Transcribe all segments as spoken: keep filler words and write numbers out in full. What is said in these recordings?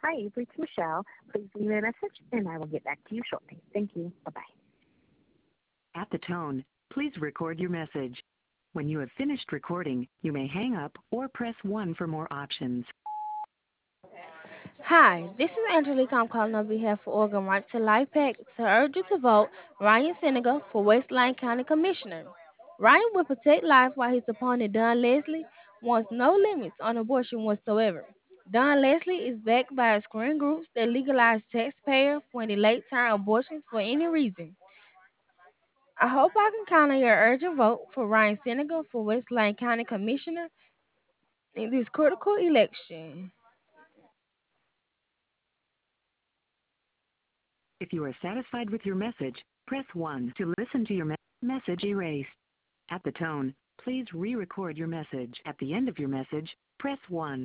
Hi, you've reached Michelle. Please leave me a message, and I will get back to you shortly. Thank you. Bye-bye. At the tone, please record your message. When you have finished recording, you may hang up or press one for more options. Hi, this is Angelica. I'm calling on behalf of Oregon Right to Life PAC to urge you to vote Ryan Senegal for West Lyon County Commissioner. Ryan will protect life while his opponent Don Leslie wants no limits on abortion whatsoever. Don Leslie is backed by a screen groups that legalize taxpayer-funded late-term abortions for any reason. I hope I can count on your urgent vote for Ryan Senegal for West Lyon County Commissioner in this critical election. If you are satisfied with your message, press one to listen to your me- message erased. At the tone, please re-record your message. At the end of your message, press one.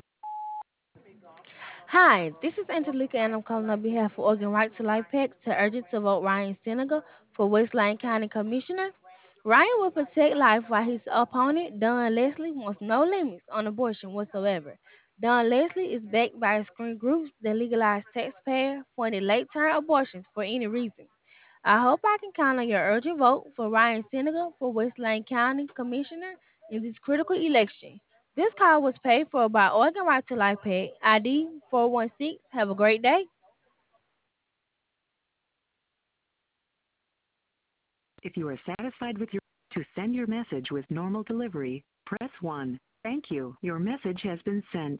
Hi, this is Angelica, and I'm calling on behalf of Oregon Right to Life PAC to urge you to vote Ryan Senegal for West Lyon County Commissioner. Ryan will protect life while his opponent, Don Leslie, wants no limits on abortion whatsoever. Don Leslie is backed by screen groups that legalize taxpayer-funded late-term abortions for any reason. I hope I can count on your urgent vote for Ryan Senegal for West Lane County Commissioner in this critical election. This call was paid for by Oregon Right to Life PAC, I D four one six. Have a great day. If you are satisfied with your to send your message with normal delivery, press one. Thank you. Your message has been sent.